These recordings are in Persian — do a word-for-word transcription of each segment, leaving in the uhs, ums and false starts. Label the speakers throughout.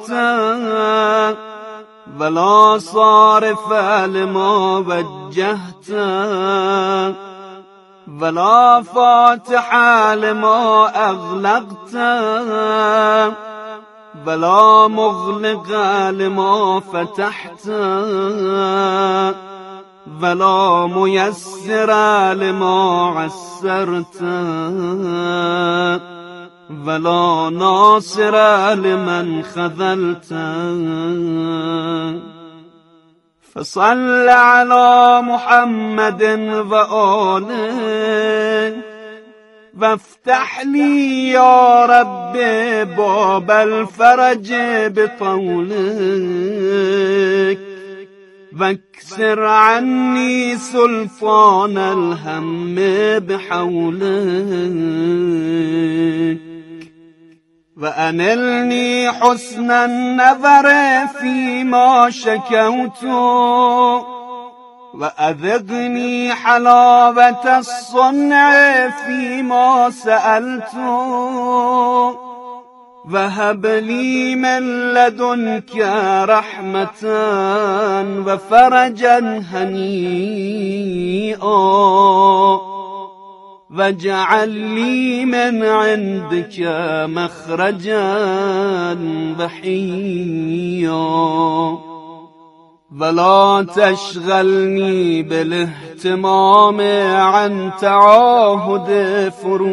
Speaker 1: أردت ولا صارف لما وجهت ولا فاتح لما أغلقت ولا مغلق لما فتحت ولا ميسر لما عسرت ولا ناصر لمن خذلت فصل على محمد وآله وافتح لي يا رب باب الفرج بطولك واكسر عني سلطان الهم بحولك وأنلني حسن النظر فيما شكوت وأذقني حلاوة الصنع فيما سألت وهب لي من لدنك رحمة وفرجا هنيئا واجعل لي من عندك مخرجا بحيا ولا تشغلني بالاهتمام عن تعاهد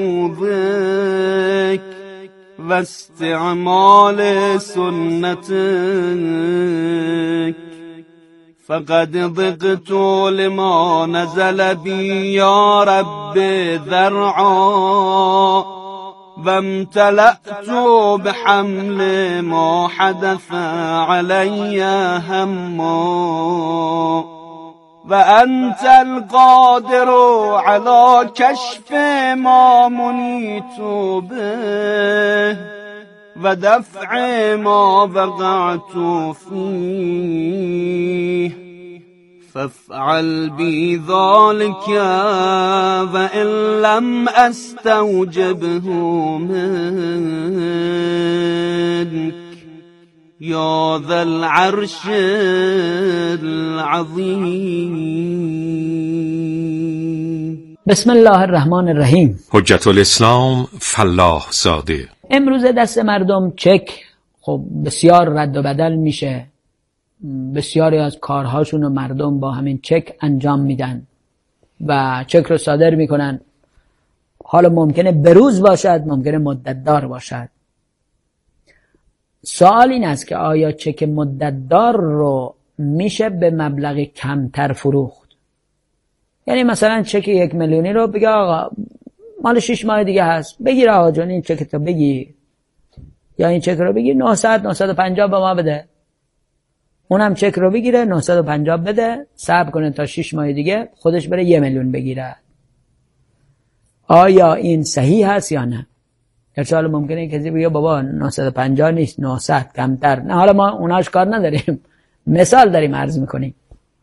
Speaker 1: فروضك واستعمال سنتك فقد ضقت لما نزل بي يا رب ذرعا وامتلأت بحمل ما حدث علي هما وأنت القادر على كشف ما منيت به ودفع ما وقعت فيه فافعل بي ذلك وإن لم أستوجبه منك يا ذا العرش العظيم.
Speaker 2: بسم الله الرحمن الرحیم.
Speaker 3: حجت الاسلام فلاح زاده.
Speaker 2: امروز دست مردم چک خب بسیار رد و بدل میشه، بسیاری از کارهاشون رو مردم با همین چک انجام میدن و چک رو صادر میکنن. حالا ممکنه بروز باشد، ممکنه مدت دار باشد. سوال این است که آیا چک مدت دار رو میشه به مبلغ کمتر فروخت؟ یعنی مثلا چک یک میلیونی رو بگه آقا مال شش ماه دیگه هست، بگیر آقا جون این چک تو بگیر، یا این چک رو بگیر نهصد نهصد و پنجاه به ما بده، اونم چک رو بگیره نهصد و پنجاه بده، صبر کنه تا شش ماه دیگه خودش بره یه میلیون بگیره. آیا این صحیح هست یا نه؟ ارشال ممکنه کسی بگه بابا نهصد و پنجاه نیست نهصد کمتر. نه حالا ما اوناش کار نداریم، مثال داریم عرض میکنیم.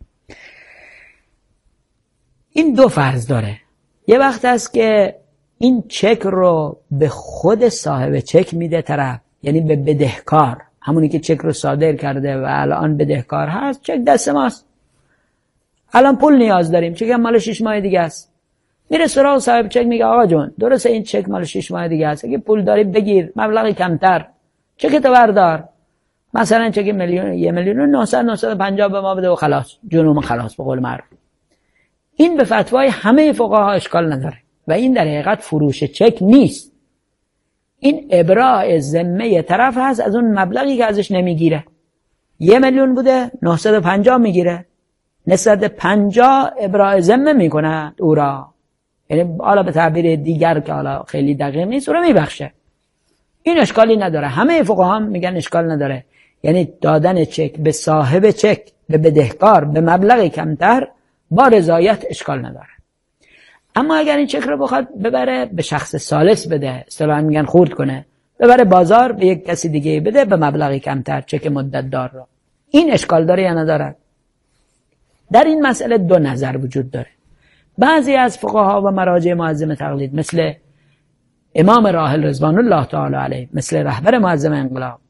Speaker 2: این دو فرض داره. یه وقت هست که این چک رو به خود صاحب چک میده طرف، یعنی به بدهکار، همونی که چک رو صادر کرده و الان بدهکار هست، چک دست ماست، الان پول نیاز داریم، چک هم مال شش ماه دیگه است. میره سراغ صاحب چک میگه آقا جون درسته این چک مال شش ماه دیگه است، اگه پول داری بگیر مبلغی کمتر، چک تو بردار، مثلا چک میلیون یه میلیون و نهصد نهصد و پنجاه به ما بده و خلاص، جنوم خلاص به قول معروف. این به فتوای همه فقها اشکال نداره و این در حقیقت فروش چک نیست، این ابراء ذمه طرف هست از اون مبلغی که ازش نمیگیره. یه میلیون بوده نهصد و پنجاه میگیره، نسبت پنجاه ابراء ذمه میکنه او را، یعنی حالا به تعبیر دیگر که حالا خیلی دقیق نیست او را میبخشه. این اشکالی نداره، همه فقها هم میگن اشکال نداره، یعنی دادن چک به صاحب چک به بدهکار به مبلغ کمتر با رضایت اشکال نداره. اما اگر این چک رو بخواد ببره به شخص ثالث بده، اصطلاحاً میگن خرد کنه، ببره بازار به یک کسی دیگه بده به مبلغی کمتر، چک مدت دار رو، این اشکال داره یا نداره؟ در این مسئله دو نظر وجود داره. بعضی از فقها و مراجع معظم تقلید مثل امام راحل رضوان الله تعالی علیه، مثل رهبر معظم انقلاب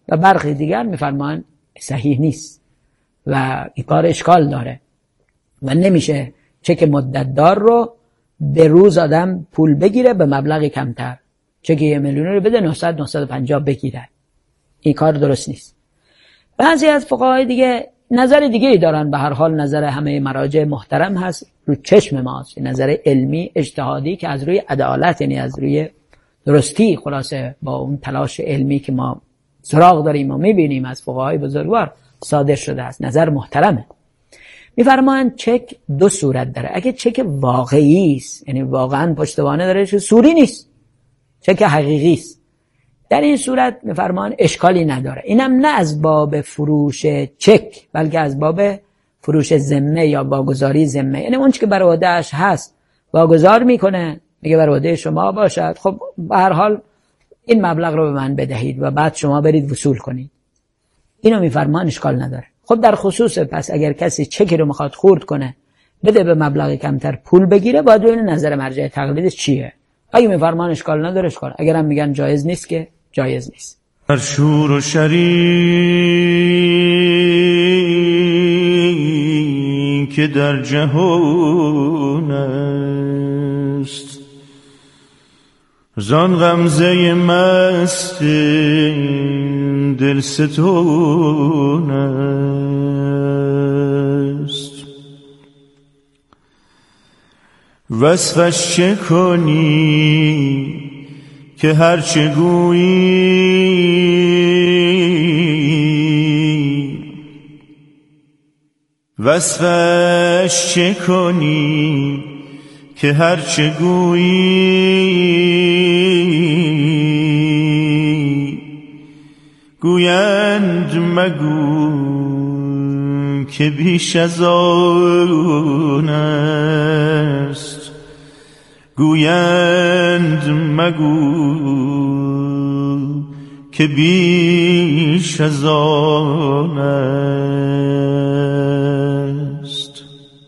Speaker 2: و برخی دیگر میفرمان صحیح نیست و این کار اشکال داره و نمیشه چک مدت دار رو به روز آدم پول بگیره به مبلغ کمتر، چک یه میلیون رو بده نهصد نهصد و پنجاه بگیره. این کار درست نیست. بعضی از فقهای دیگه نظر دیگه ای دارن. به هر حال نظر همه مراجع محترم هست، رو چشم ماست، نظر علمی اجتهادی که از روی عدالت، یعنی از روی درستی، خلاصه با اون تلاش علمی که ما سراغ داریم و میبینیم از فقهای بزرگوار صادر شده است، نظر محترمه. میفرمایند چک دو صورت داره. اگه چک واقعی است، یعنی واقعا پشتوانه داره، چه سوری نیست، چک حقیقی است، در این صورت میفرمایند اشکالی نداره. اینم نه از باب فروش چک، بلکه از باب فروش ذمه یا واگذاری ذمه، یعنی اون چی که بر عهده‌اش هست واگذار میکنه، میگه بر عهده شما باشد، خب به هر حال این مبلغ رو به من بدهید و بعد شما برید وصول کنید. اینو میفرمان اشکال نداره. خب در خصوص پس اگر کسی چکی رو میخواد خرد کنه بده به مبلغ کمتر پول بگیره، باید ببینه نظر مرجع تقلیدش چیه. اگه میفرمان اشکال نداره اشکال، اگرم میگن جایز نیست که جایز نیست.
Speaker 4: هر شور و شری که در جهان است، زان غمزه مست دلستون است. وصفش چه کنی که هرچه گویی، وصفش چه کنی که هرچه گویی، گویند مگو که بیش از آن است، گویند مگو که بیش از آن است.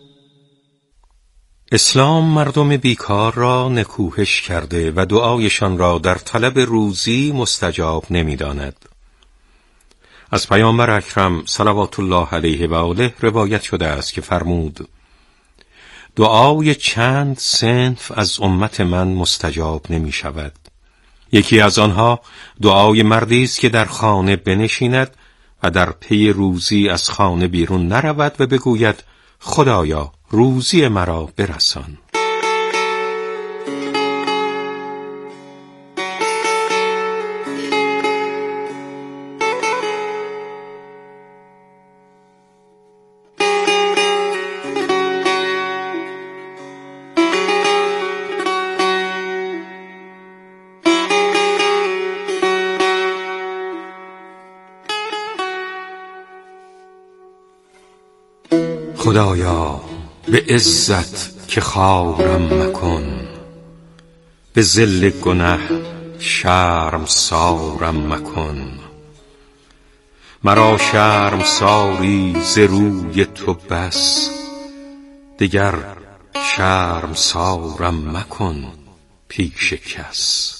Speaker 3: اسلام مردم بیکار را نکوهش کرده و دعایشان را در طلب روزی مستجاب نمی‌داند. از پیامبر اکرم صلوات الله علیه و آله روایت شده است که فرمود: دعای چند صنف از امت من مستجاب نمی شود. یکی از آنها دعای مردی است که در خانه بنشیند و در پی روزی از خانه بیرون نرود و بگوید خدایا روزی مرا برسان. خدایا به عزت که خارم مکن، به ذل گنه شرم سارم مکن. مرا شرم ساری ز روی تو بس، دگر شرم سارم مکن پیش کس.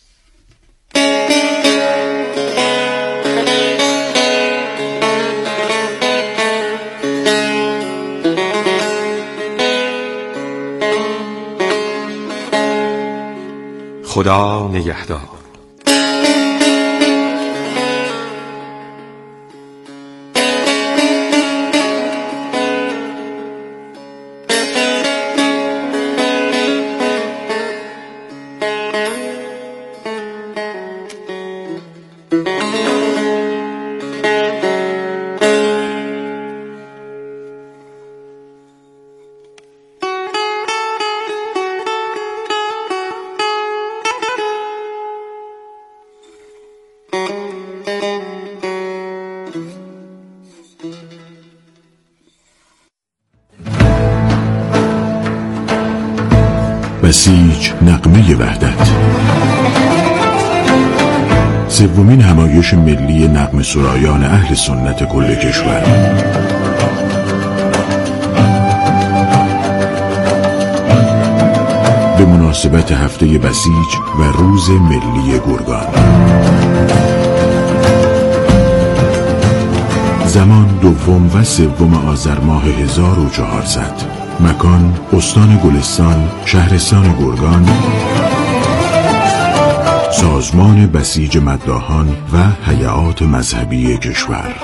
Speaker 3: خدا نگهدار.
Speaker 5: بسیج نغمه وحدت، سومین همایش ملی نغمه سرایان اهل سنت کل کشور. به مناسبت هفته بسیج و روز ملی گرگان. زمان دوم و سوم آذر ماه هزار و چهارصد. مکان استان گلستان، شهرستان گرگان. سازمان بسیج مداحان و هیئات مذهبی کشور.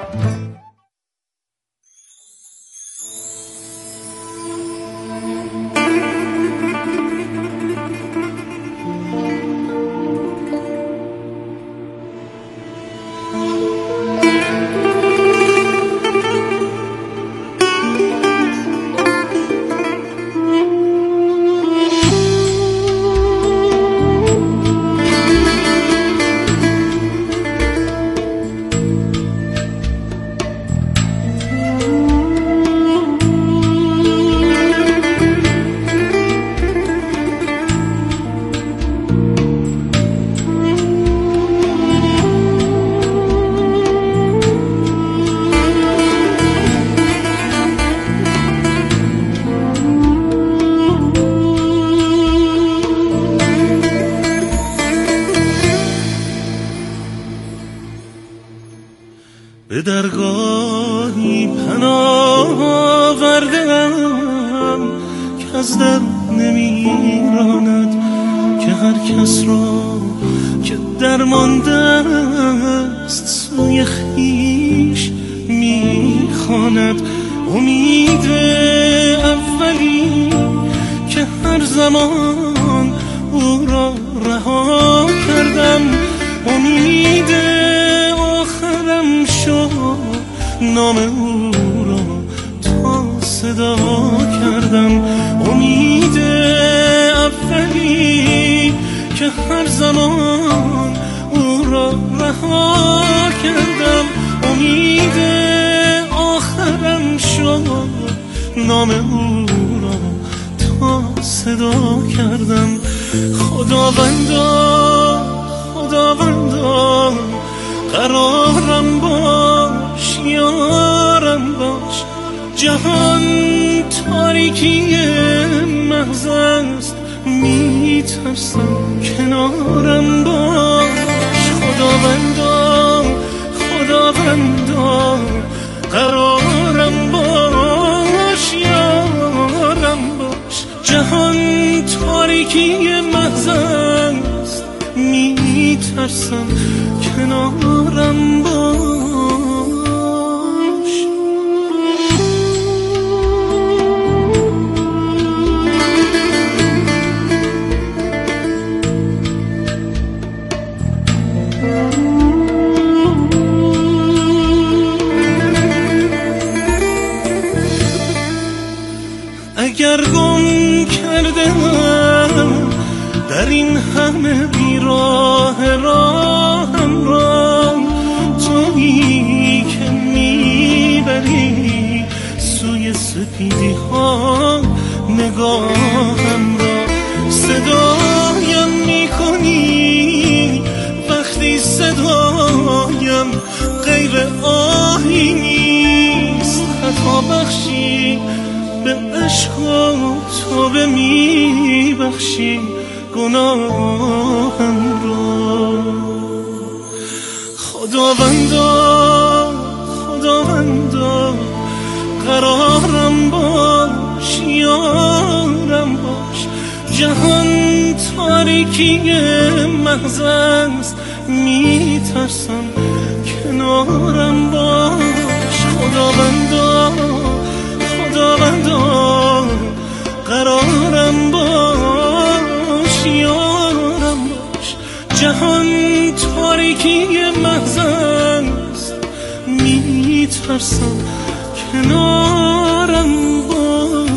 Speaker 4: به درگاهی پناه آوردم که از در نمیراند، که هر کس را که درمانده است سوی خویش میخواند. امید اولی که هر زمان او را رها کردم، امید آخرم شد نام او را تا صدا کردم. امید اولی که هر زمان او را رها کردم، امید آخرم شد نام او را تا صدا کردم. خداوندا خداوندا قرارم باش، یارم باش، جهان تاریکی محض است، میترسم کنارم باش. خداوندا خداوندا قرارم باش، یارم باش، جهان تاریکی محض است، میترسم کنارم باش. اگر گم کردم در این همه بیراه راهم را، تویی که میبری سوی سپیدی ها نگاهم را. صدایم میکنی وقتی صدایم غیر آهی نیست، خطا بخشی به عشق و توبه میبخشی گناهم را. خداوندا خداوندا قرارم باش، یارم باش، جهان تاریکی محض است، میترسم کنارم باش. خداوندا خداوندا قرارم باش، یارم باش، جهان تاریکی محض است، میترسم کنارم باش.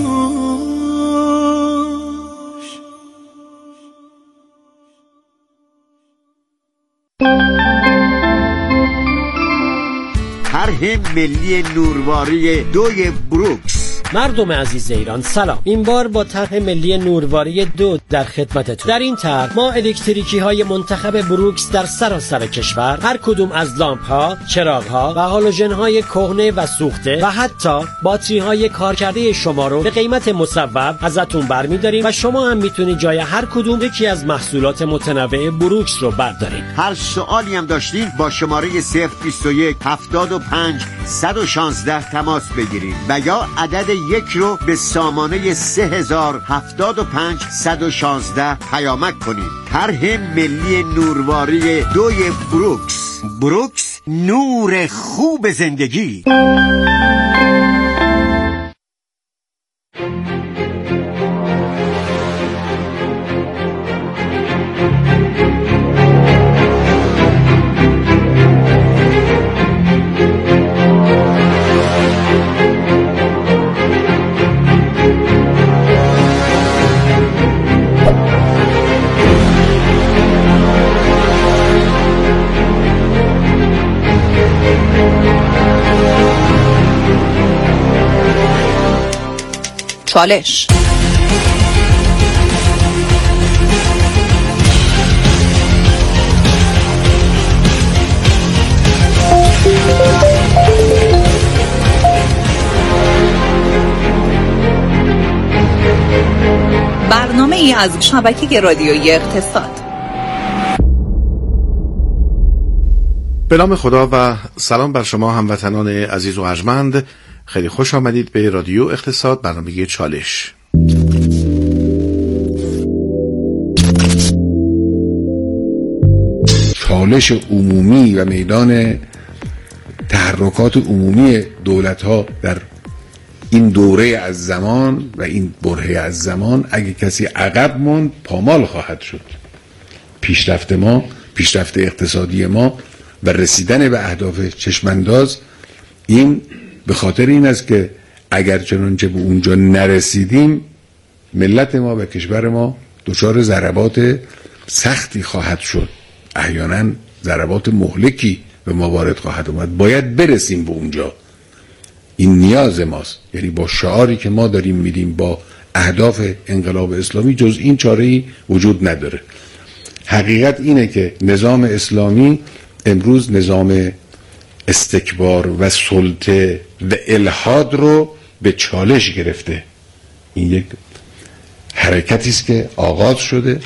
Speaker 6: طرح ملی نورواری دوی بروکس مردم عزیز ایران سلام. این بار با طرح ملی نورواری دو در خدمتتون. در این طرح ما الکتریکی های منتخب بروکس در سراسر کشور، هر کدوم از لامپ ها، چراغ ها و هالوژن های کهنه و سوخته و حتی باتری های کارکرده شما رو به قیمت مصوب ازتون برمی‌داریم و شما هم میتونید جای هر کدوم یکی از محصولات متنوع بروکس رو بردارید.
Speaker 7: هر سوالی هم داشتین با شماره صفر بیست و یک هفتاد و پنج صد و شانزده تماس بگیرید و یا عدد یک رو به سامانه سه هزار هفتاد و پنج صد و شانزده پیامک کنید. طرح ملی نورواری دوی بروکس. بروکس، نور خوب زندگی.
Speaker 8: چالش. برنامه ای از شبکه رادیویی اقتصاد.
Speaker 9: به نام خدا و سلام بر شما هموطنان عزیز و ارجمند. خیلی خوش آمدید به رادیو اقتصاد، برنامه چالش.
Speaker 10: چالش عمومی و میدان تحرکات عمومی دولت‌ها در این دوره از زمان و این برهه از زمان، اگه کسی عقب موند پامال خواهد شد. پیشرفت ما، پیشرفت اقتصادی ما و رسیدن به اهداف چشمانداز، این به خاطر این است که اگر چنانچه به اونجا نرسیدیم، ملت ما و کشور ما دچار ضربات سختی خواهد شد. احیانا ضربات مهلکی به ما وارد خواهد اومد. باید برسیم به اونجا. این نیاز ماست. یعنی با شعاری که ما داریم میدیم، با اهداف انقلاب اسلامی، جز این چاره‌ای وجود نداره. حقیقت اینه که نظام اسلامی امروز نظام استکبار و سلطه و الحاد رو به چالش گرفته. این یک حرکتی است که آغاز شده.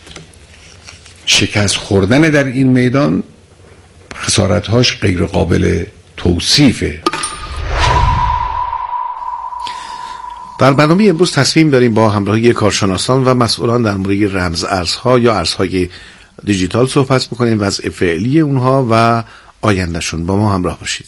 Speaker 10: شکست خوردن در این میدان خسارت‌هاش غیر قابل توصیفه.
Speaker 9: در برنامه امروز تصمیم داریم با همراهی کارشناسان و مسئولان در مورد رمز ارزها یا ارزهای دیجیتال صحبت بکنیم، وضع فعلی اونها و آیندهشون. با ما همراه باشید.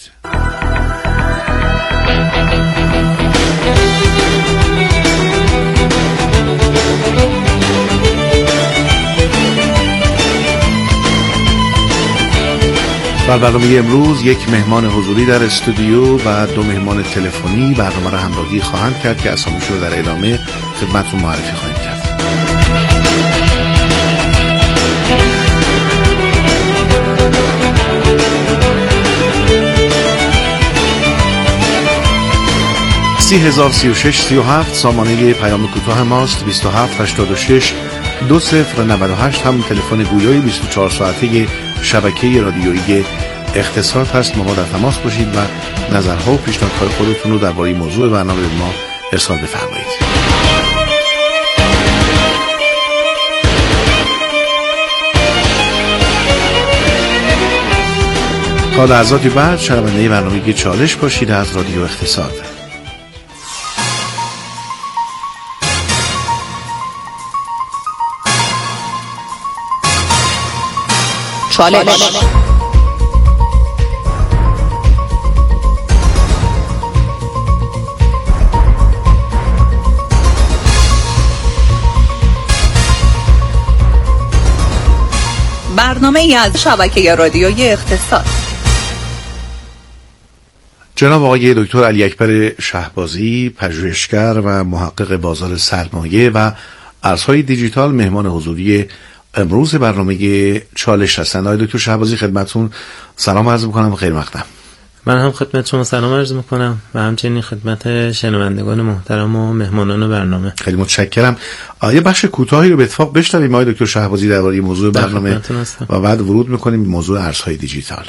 Speaker 9: در برنامه امروز یک مهمان حضوری در استودیو و دو مهمان تلفنی برنامه را همراهی خواهند کرد که اسامیشون رو در ادامه خدمتتون معرفی خواهیم کرد. سی هزار سی و شش سی و هفت سامانه پیام کوتاه ماست. بیست و هفت هشتاد و شش دو صفر نود و هشت هم تلفن گویای بیست و چهار ساعته شبکه رادیویی اقتصاد هست. ما در تماس باشید و نظرها و پیشنهادهای خودتون رو درباره موضوع برنامه به ما ارسال بفرمایید. تا لحظاتی بعد شنونده برنامه چالش باشید از رادیو اقتصاد.
Speaker 8: چالش. برنامه ای از شبکه رادیویی اقتصاد.
Speaker 9: جناب آقای دکتر علی اکبر شهبازی، پژوهشگر و محقق بازار سرمایه و ارزهای دیجیتال، مهمان حضوری امروز برنامه چالش هستند. آقای دکتر شهبازی خدمتتون سلام عرض می‌کنم. خیر مقدم.
Speaker 11: من هم خدمت شما سلام عرض میکنم و همچنین خدمت شنوندگان محترم و مهمانان برنامه.
Speaker 9: خیلی متشکرم. آیه بخش کوتاهی رو به اتفاق بشنویم آقای دکتر شهبازی درباره موضوع برنامه و بعد ورود میکنیم به موضوع ارزهای دیجیتال.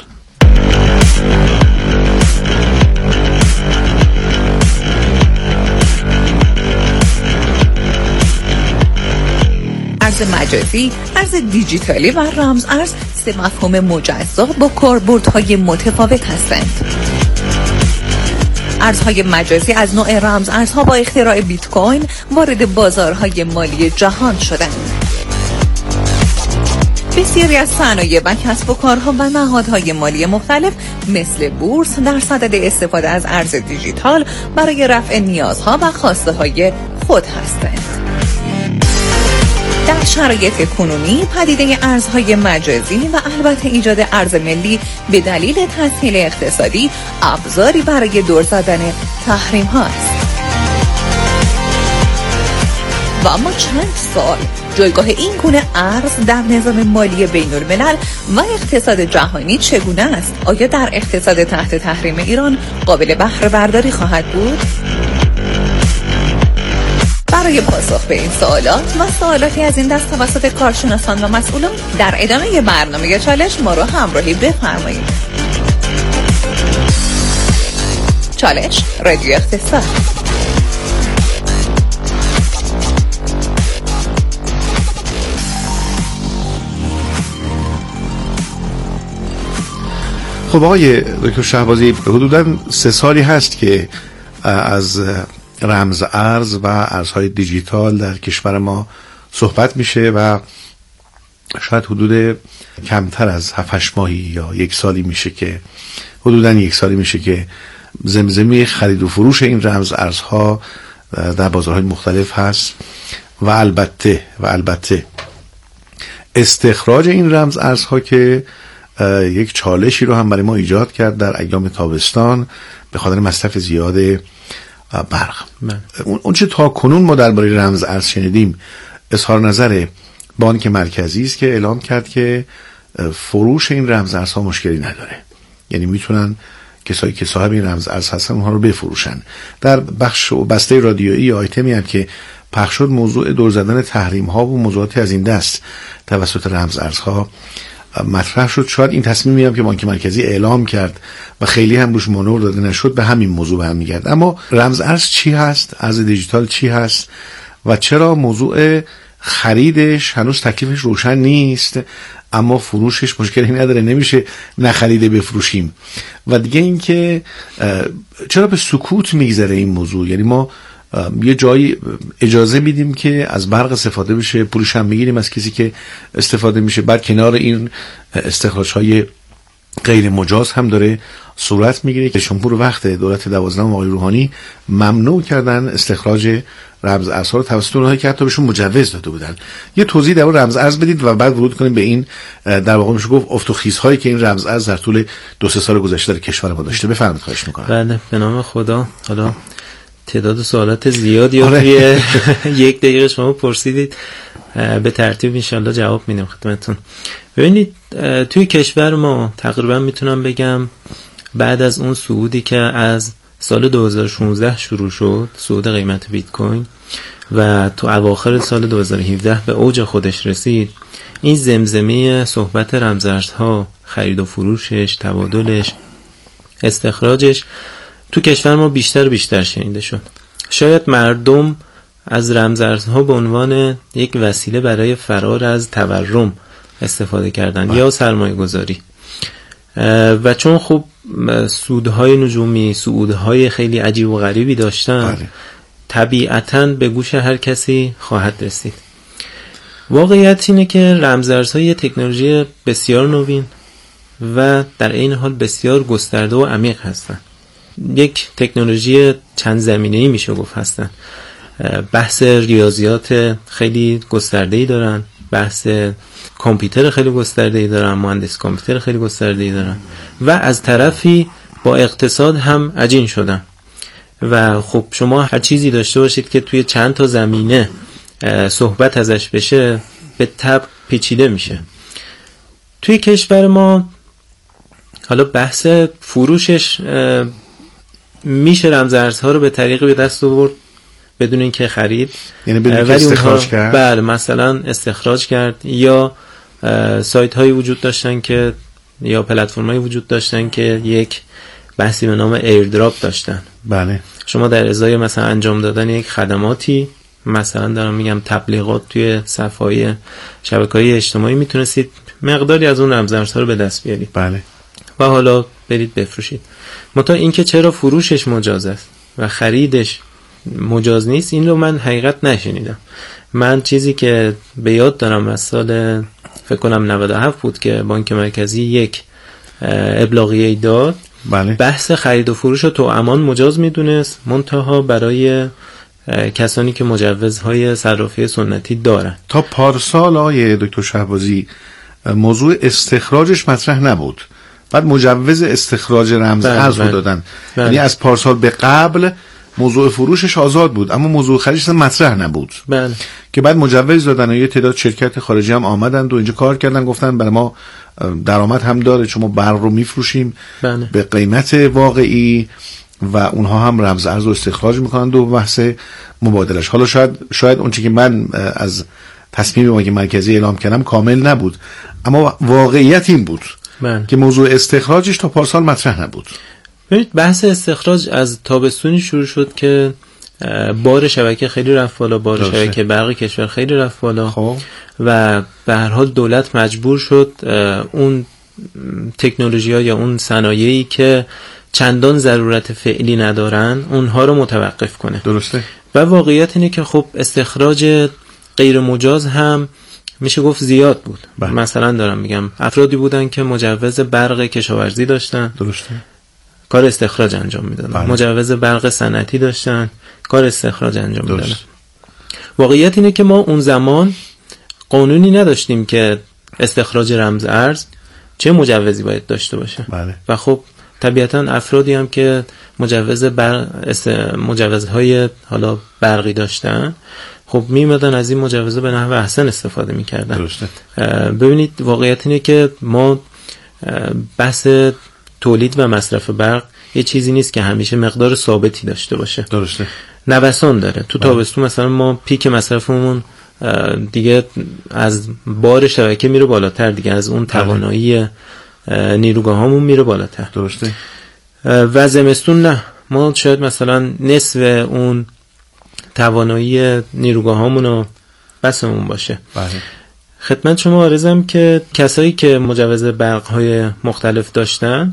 Speaker 8: ارز مجازی، ارز دیجیتالی و رمز ارز سه مفهوم مجزا با کاربردهای متفاوت هستند. ارزهای مجازی از نوع رمز ارزها با اختراع بیت کوین وارد بازارهای مالی جهان شدند. بسیاری از صنایع و کسب و کارها و نهادهای مالی مختلف مثل بورس در صدد استفاده از ارز دیجیتال برای رفع نیازها و خواسته های خود هستند. در شرایط کنونی پدیده ارزهای مجازی و البته ایجاد ارز ملی به دلیل تسهیل اقتصادی ابزاری برای دور زدن تحریم هاست. و اما چند سال جایگاه این گونه ارز در نظام مالی بین الملل و اقتصاد جهانی چگونه است؟ آیا در اقتصاد تحت تحریم ایران قابل بهره برداری خواهد بود؟ برای پاسخ به این سوالات و سوالاتی از این دست توسط کارشناسان و مسئولان در ادامه برنامه چالش ما رو همراهی بفرمایید. چالش رادیو اقتصاد.
Speaker 9: خب آقای دکتر شهبازی، حدوداً سه سالی هست که از رمز ارز و ارزهای دیجیتال در کشور ما صحبت میشه و شاید حدود کمتر از هفت هشت ماهی یا یک سالی میشه که حدوداً یک سالی میشه که زمزمه خرید و فروش این رمز ارزها در بازارهای مختلف هست و البته و البته استخراج این رمز ارزها که یک چالشی رو هم برای ما ایجاد کرد در ایام تابستان به خاطر مصرف زیاد برق. اون چه تا کنون ما درباره رمز ارز شنیدیم اظهار نظر بانک مرکزی است که اعلام کرد که فروش این رمز ارزها مشکلی نداره، یعنی میتونن کسایی که صاحب این رمز ارز هستن اونها رو بفروشن. در بخش و بسته رادیویی آیتمی هم که پخش شد موضوع دور زدن تحریم ها و موضوعاتی از این دست توسط رمز ارزها مطرح شد. شاید این تصمیمی هم که بانک مرکزی اعلام کرد و خیلی هم روش مانور داده نشد به همین موضوع برمیگرده. اما رمز ارز چی هست؟ ارز دیجیتال چی هست؟ و چرا موضوع خریدش هنوز تکلیفش روشن نیست اما فروشش مشکلی نداره، نمیشه نخریده بفروشیم؟ و دیگه این که چرا به سکوت میگذره این موضوع؟ یعنی ما یه جایی اجازه میدیم که از برق استفاده بشه، پولش هم میگیریم از کسی که استفاده میشه، بعد کنار این استخراج های غیر مجاز هم داره صورت میگیره که شمپور وقت دولت دوازدهم آقای روحانی ممنوع کردن استخراج رمز ارزها رو توسط اونهایی که حتی بهشون مجوز داده بودن. یه توضیح در رمز ارز بدید و بعد ورود کنیم به این در واقع میشه گفت افت و خیزهایی که این رمز ارز در طول دو سه سال گذشته در کشور ما داشته. بفرمایید خواهش میکنم.
Speaker 11: بله، به نام خدا. حالا تعداد سوالات زیادی رو توی یک دقیقه شما پرسیدید، به ترتیب انشالله جواب میدیم خدمتتون. ببینید توی کشور ما تقریبا میتونم بگم بعد از اون صعودی که از سال دو هزار و شانزده شروع شد، صعود قیمت بیت کوین و تو اواخر سال دو هزار و هفده به اوج خودش رسید، این زمزمه صحبت رمزارزها، خرید و فروشش، تبادلش، استخراجش تو کشور ما بیشتر و بیشتر شنیده شد. شاید مردم از رمزارزها به عنوان یک وسیله برای فرار از تورم استفاده کردن یا سرمایه گذاری و چون خب سودهای نجومی، سودهای خیلی عجیب و غریبی داشتن، طبیعتاً به گوش هر کسی خواهد رسید. واقعیت اینه که رمزارزها یه تکنولوژی بسیار نوین و در این حال بسیار گسترده و عمیق هستن. یک تکنولوژی چند زمینه‌ای میشه گفت هستن. بحث ریاضیات خیلی گسترده‌ای دارن، بحث کامپیوتر خیلی گسترده‌ای دارن، مهندس کامپیوتر خیلی گسترده‌ای دارن و از طرفی با اقتصاد هم عجین شدن. و خب شما هر چیزی داشته باشید که توی چند تا زمینه صحبت ازش بشه به تبع پیچیده میشه. توی کشور ما حالا بحث فروشش میشه رمز ارزها رو به طریقی به دست آورد بدون اینکه خرید،
Speaker 9: یعنی بدون اینکه استخراج کرد.
Speaker 11: بله، مثلا استخراج کرد، یا سایت هایی وجود داشتن که یا پلتفرم هایی وجود داشتن که یک بحثی به نام ایردراپ داشتن.
Speaker 9: بله.
Speaker 11: شما در ازای مثلا انجام دادن یک خدماتی، مثلا دارم میگم تبلیغات توی صفحه‌های شبکه‌های اجتماعی، میتونستید مقداری از اون رمز ارزها رو به دست بیارید.
Speaker 9: بله.
Speaker 11: و حالا برید بفروشید. متا اینکه چرا فروشش مجاز است و خریدش مجاز نیست، این رو من حقیقت نشنیدم. من چیزی که به یاد دارم از سال فکر کنم نود و هفت بود که بانک مرکزی یک ابلاغیه‌ای داد.
Speaker 9: بله.
Speaker 11: بحث خرید و فروش رو توامان مجاز میدونست، منتها برای کسانی که مجوزهای صرافی سنتی دارن. تا
Speaker 9: پارسال آقای دکتر شهبازی موضوع استخراجش مطرح نبود، بعد مجوز استخراج رمز ارز رو دادن. یعنی از پارسال به قبل موضوع فروشش آزاد بود، اما موضوع خریدش مطرح نبود.
Speaker 11: بله.
Speaker 9: که بعد مجوز دادن و یه تعداد شرکت خارجی هم آمدند و اینجا کار کردن، گفتن برای ما درآمد هم داره، چون ما برق رو میفروشیم
Speaker 11: بله.
Speaker 9: به قیمت واقعی و اونها هم رمز ارز رو استخراج میکنند و بحث مبادلش. حالا شاید شاید اون چیزی که من از تصمیم بانک مرکزی اعلام کردم کامل نبود، اما واقعیت این بود
Speaker 11: بله.
Speaker 9: که موضوع استخراجش تا پارسال مطرح نبود.
Speaker 11: ببینید بحث استخراج از تابستونی شروع شد که بار شبکه خیلی رفت بالا، بار
Speaker 9: درسته.
Speaker 11: شبکه برق کشور خیلی رفت بالا.
Speaker 9: خب.
Speaker 11: و به هر حال دولت مجبور شد اون تکنولوژی‌ها یا اون صنایعی که چندان ضرورت فعلی ندارن اونها رو متوقف کنه.
Speaker 9: درسته.
Speaker 11: و واقعیت اینه که خب استخراج غیر مجاز هم میشه گفت زیاد بود.
Speaker 9: بله.
Speaker 11: مثلا دارم میگم افرادی بودن که مجوز برق کشاورزی داشتن،
Speaker 9: درسته،
Speaker 11: کار استخراج انجام میدادن.
Speaker 9: بله.
Speaker 11: مجوز برق صنعتی داشتن، کار استخراج انجام میدادن. واقعیت اینه که ما اون زمان قانونی نداشتیم که استخراج رمز ارز چه مجوزی باید داشته باشه.
Speaker 9: بله.
Speaker 11: و خب طبیعتا افرادی هم که مجوز بر است... مجوزهای حالا برقی داشتن، خب میمدن از این مجوزه به نحو احسن استفاده میکردن.
Speaker 9: درسته.
Speaker 11: ببینید واقعیت اینه که ما بحث تولید و مصرف برق یه چیزی نیست که همیشه مقدار ثابتی داشته باشه.
Speaker 9: درسته.
Speaker 11: نوسان داره. تو تابستون مثلا ما پیک مصرفمون دیگه از بار شبکه میره بالاتر، دیگه از اون توانایی نیروگاهامون میره بالاتر.
Speaker 9: درسته.
Speaker 11: و زمستون نه، ما شاید مثلا نصف اون توانایی نیروگاهامون رو بسمون باشه.
Speaker 9: بله.
Speaker 11: خدمت شما عرضم که کسایی که مجوز برق‌های مختلف داشتن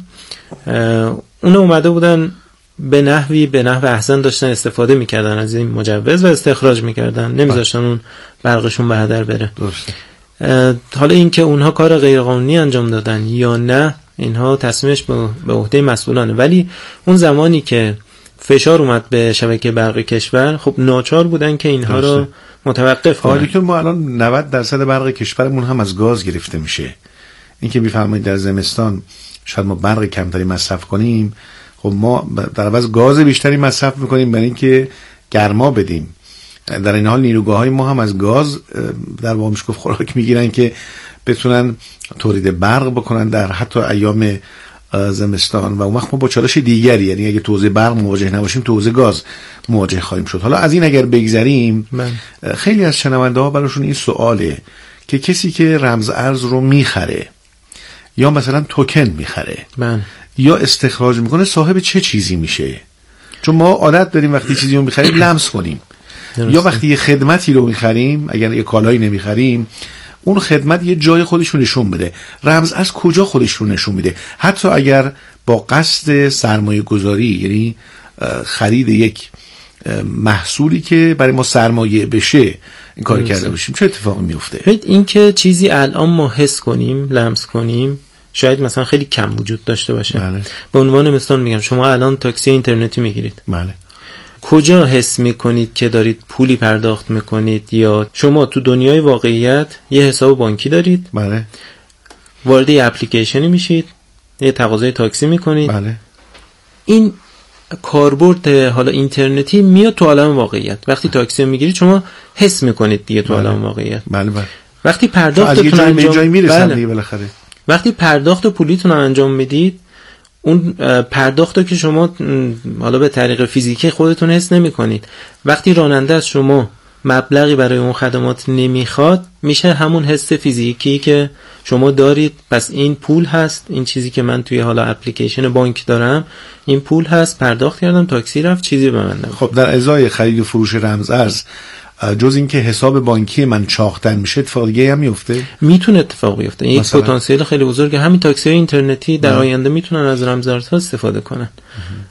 Speaker 11: اون اومده بودن به نحوی به نحو احسن داشتن استفاده میکردن از این مجوز و استخراج میکردن، نمیذاشتن اون برقشون به هدر بره.
Speaker 9: درسته.
Speaker 11: حالا این که اونها کار غیرقانونی انجام دادن یا نه، اینها تصمیمش به عهده مسئولانه، ولی اون زمانی که فشار اومد به شبکه برق کشور، خب ناچار بودن که اینها
Speaker 9: درسته.
Speaker 11: رو متوقف کنن.
Speaker 9: حالی که ما الان نود درصد برق کشورمون هم از گاز گرفته میشه. این که میفرمایید در زمستان شاید ما برق کمتری مصرف کنیم، خب ما در عوض گاز بیشتری مصرف میکنیم برای اینکه گرما بدیم. در این حال نیروگاه‌های ما هم از گاز در واقع میشه گفت خوراک میگیرن که بتونن تولید برق بکنن در حتی ایام زمستان، و اون وقت ما با چالش دیگری، یعنی اگه توزیع برق مواجه نباشیم توزیع گاز مواجه خواهیم شد. حالا از این اگر بگذریم، خیلی از شنونده ها براشون این سواله که کسی که رمز ارز رو میخره یا مثلا توکن میخره
Speaker 11: من.
Speaker 9: یا استخراج میکنه صاحب چه چیزی میشه؟ چون ما عادت داریم وقتی چیزی رو میخریم لمس کنیم. درسته. یا وقتی یه خدمتی رو میخریم، اگر یه کالایی نمیخریم، اون خدمت یه جای خودش رو نشون بده. رمز ارز کجا خودش رو نشون میده؟ حتی اگر با قصد سرمایه گذاری، یعنی خرید یک محصولی که برای ما سرمایه بشه این کار کرده باشیم، چه اتفاقی میفته؟
Speaker 11: ببینید این که چیزی الان ما حس کنیم، لمس کنیم، شاید مثلا خیلی کم وجود داشته باشه.
Speaker 9: بله.
Speaker 11: به عنوان مثال میگم شما الان تاکسی اینترنتی میگیرید.
Speaker 9: بله.
Speaker 11: کجا حس میکنید که دارید پولی پرداخت میکنید؟ یا شما تو دنیای واقعیت یه حساب بانکی دارید.
Speaker 9: بله.
Speaker 11: وارد یه اپلیکیشنی میشید، یه تقاضای تاکسی میکنید.
Speaker 9: بله.
Speaker 11: این کاربرد حالا اینترنتی میاد تو عالم واقعیت. وقتی تاکسی میگیرید شما حس میکنید دیگه تو عالم واقعیت.
Speaker 9: بله بله.
Speaker 11: وقتی پرداختتون
Speaker 9: انجام
Speaker 11: بله.
Speaker 9: بالاخره
Speaker 11: وقتی پرداخت پولیتون رو انجام میدید، اون پرداخت رو که شما حالا به طریق فیزیکی خودتون حس نمی کنید، وقتی راننده از شما مبلغی برای اون خدمات نمیخواد، میشه همون حس فیزیکی که شما دارید. پس این پول هست، این چیزی که من توی حالا اپلیکیشن بانک دارم، این پول هست، پرداخت کردم، تاکسی رفت، چیزی به من نمیخواد.
Speaker 9: خب در ازای خرید و فروش رمز ارز، جز این که حساب بانکی من چاختن میشه، اتفاق دیگه هم میفته؟
Speaker 11: میتونه اتفاق بیفته. یک پتانسیل خیلی بزرگه. همین تاکسی های اینترنتی در آینده میتونن از رمز ارزها استفاده کنن.